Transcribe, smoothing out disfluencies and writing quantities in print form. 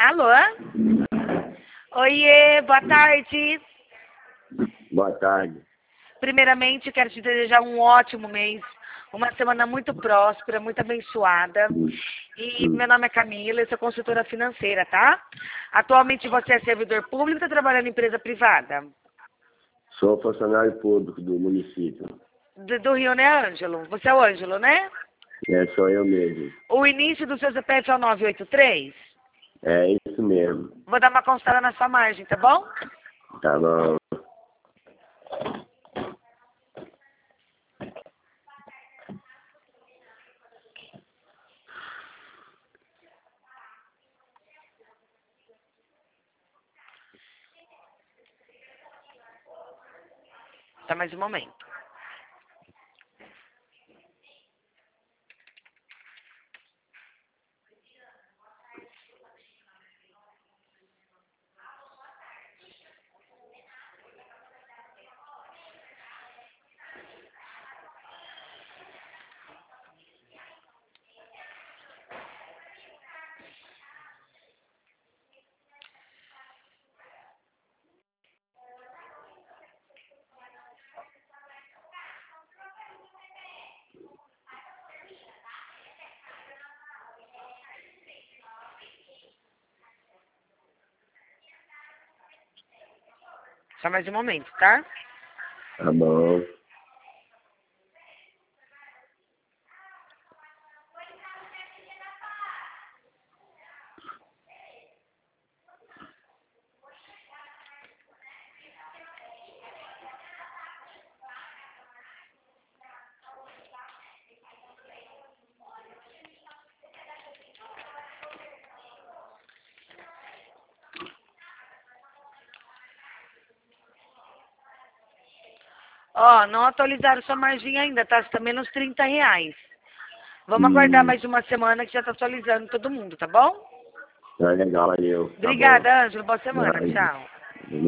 Alô? Oiê, boa tarde. Boa tarde. Primeiramente, quero te desejar um ótimo mês, uma semana muito próspera, muito abençoada. E meu nome é Camila, eu sou consultora financeira, tá? Atualmente você é servidor público ou está trabalhando em empresa privada? Sou funcionário público do município. Do Rio, né, Ângelo? Você é o Ângelo, né? Sou eu mesmo. O início do seu CPF é o 983? É isso mesmo. Vou dar uma consultada na sua margem, tá bom? Tá bom. Tá mais um momento. Só mais um momento, tá? Tá bom. Ó, não atualizaram sua margem ainda, tá? Você tá menos R$ 30. Vamos aguardar mais uma semana que já tá atualizando todo mundo, tá bom? Tá legal, valeu. Tá bom. Obrigada, Ângelo. Boa semana. Vai. Tchau.